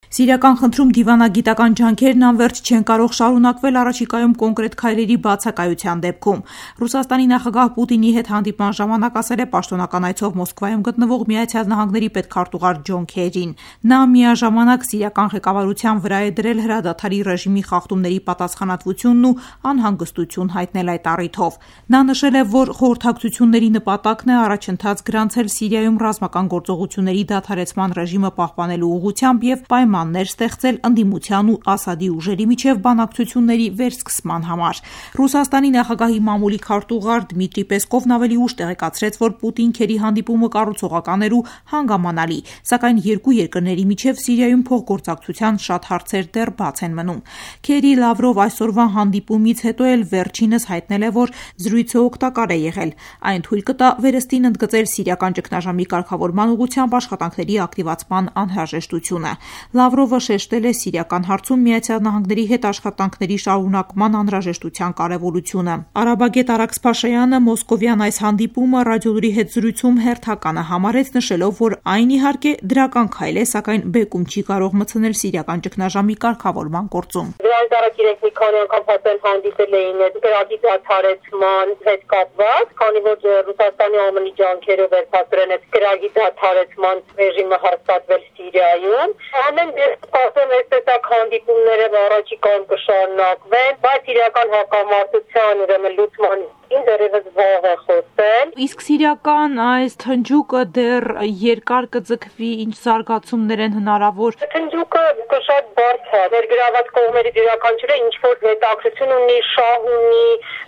Սիրիական խնդրում դիվանագիտական ջանքերն անվերջ չեն կարող շարունակվել առաջիկայում կոնկրետ քայլերի բացակայության դեպքում։ Ռուսաստանի նախագահ Պուտինի հետ հանդիպման ժամանակ ասել է պաշտոնական այցով Մոսկվայում գտնվող ԱՄՆ պետքարտուղար Ջոն Քերին։ Նա միաժամանակ սիրիական ղեկավարության վրա է դրել հրադադարի ռեժիմի խախտումների պատասխանատվությունն ու անհանգստություն հայտնել այդ առիթով։ Նա նշել է, որ խորհրդակցությունների նպատակն է առաջընթաց գրանցել Սիրիայում ռազմական գործողությունների դադարեցման ռեժիմը պահպանելու ուղղությամբ և պայմաններ ստեղծել ընդդիմության ու Ասադի ուժերի միջև բանակցությունների վերսկսման համար։ Ռուսաստանի նախագահի մամուլի քարտուղար Դմիտրի Պեսկովն ավելի ուշ տեղեկացրեց, որ Պուտին-Քերի հանդիպումը կառուցողական էր ու հանգամանալի, սակայն երկու երկրների միջև Սիրիայում փոխգործակցության շատ հարցեր դեռ բաց են մնում։ Քերի-Լավրով այսօրվա հանդիպումից հետո էլ վերջինս հայտնել է, որ զրույցը օգտակար է եղել։ Այն թույլ կտա վերստին ընդգծել սիրիական ճգնաժամի կարգավորման ուղղությամբ աշխատանքների ակտիվացման անհրաժեշտությունը։ Լավրովը շեշտել է սիրիական հարցում ԱՄՆ-ի հետ աշխատանքների շարունակման անհրաժեշտության կարևորությունը։ Արաբագետ Արաքս Փաշայանը մոսկովյան այս հանդիպումը ռադիոլուրի հետ զրույցում հերթականը համարեց, նշելով, որ այն իհարկե դրական քայլ է, սակայն բեկում չի կարող մտցնել սիրիական ճգնաժամի կարգավորման գործում։ Դրանց առաջ իրենք մի քանի անգամ հատել հանդիպել էին գրագի դադարեցման հետ կապված, քանի որ Ռուսաստանի ԱՄՆ-ի ջանքերով էր փաստորեն այդ գրագի դադարեցման ռեժիմը հաստատվել Սիրիայում։ Ամեն դեպքում այսպիսակ հանդիպումները առաջիկայում կշարունակվեն, բայց իրական հակամարտության ուրեմն լուծման դեռևս վաղ է խոսել։ Իսկ սիրիական այս թնջուկը դեռ երկար կձգվի, ինչ զարգացումներ են հնարավոր։ Թնջուկը շատ բարդ է։ Ներգրաված կողմերի յուրաքանչյուրը ինչ որ հետաքրքրություն ունի, շահ ունի,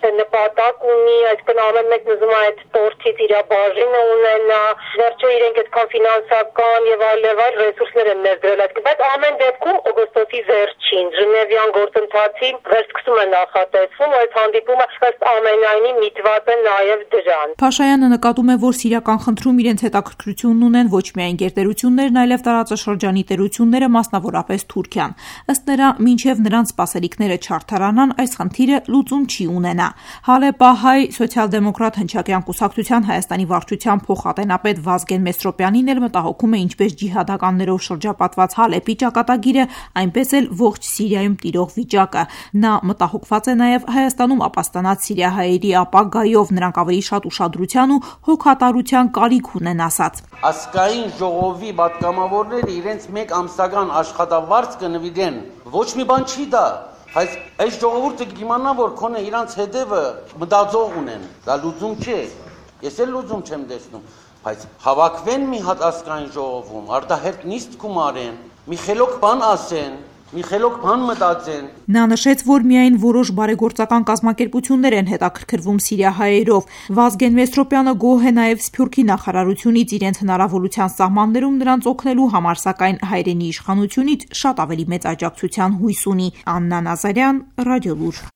նպատակ ունի, այսինքն ամեն մեկն ուզում է այդ տորթից իր բաժինը ունենա, վերջը իրենք այդքան ֆինանսական եւ այլ ռեսուրսներ են ներդրել, բայց ամեն դեպքում օգոստոսի վերջին Ժնևյան գործընթացի վերսկսում է նախատեսվում, այս հանդիպումը ըստ ամենայնի միտված է նաև դրան։ Փաշայանը նկատում է, որ սիրիական խնդրում իրենց հետաքրքրությունն ունեն ոչ միայն գերտերություններն, այլև տարածաշրջանի տերությունները, մասնավորապես Թուրքիան։ Ըստ նրա, մինչև նրանց սպասելիքները չարդարանան, այս խնդիրը լուծում չի ունենա։ Հալեպա հայ սոցիալ-դեմոկրատ հնչակյան կուսակցության Հայաստանի վարչության փոխատենապետ Վազգեն Մեսրոպյանին էլ մտահոգում է ինչպես ջիհադականներով շրջապատված Հալեպի ճակատագիրը, այնպես էլ ողջ Սիրիայում տիրող վիճակը։ Նա մտահոգված է նաև Հայաստանում ապաստանած սիրիահայերի ապագայով, նրանք ավելի շատ ուշադրության ու հոգատարության կարիք ունեն ասած։ Ազգային ժողովի պատգամավորները իրենց մեկ ամսական աշխատավարձ կնվիրեն։ Ոչ մի բան չի դա, բայց այս ժողովուրդը կիմանա, որ քոնը իրանց հետևը մտածող ունեն։ Դա լուծում չէ։ Ես էլ լուծում չեմ տեսնում, բայց հավաքվեն մի հատ ազգային ժողովում, արտահերտ նիստ գումարեն, մի խելոք բան ասեն, մի խելոք բան մտածեն։ Նա նշեց, որ միայն որոշ բարեգործական կազմակերպություններ են հետաքրքրվում սիրիահայերով։ Վազգեն Մեսրոպյանը գոհ է նաև Սփյուռքի նախարարությունից իրենց հնարավորության սահմաններում նրանց օգնելու համար, սակայն հայրենի իշխանությունից շատ ավելի մեծ աջակցության հույս ունի։ Աննա Նազարյան, Ռադիոլուր։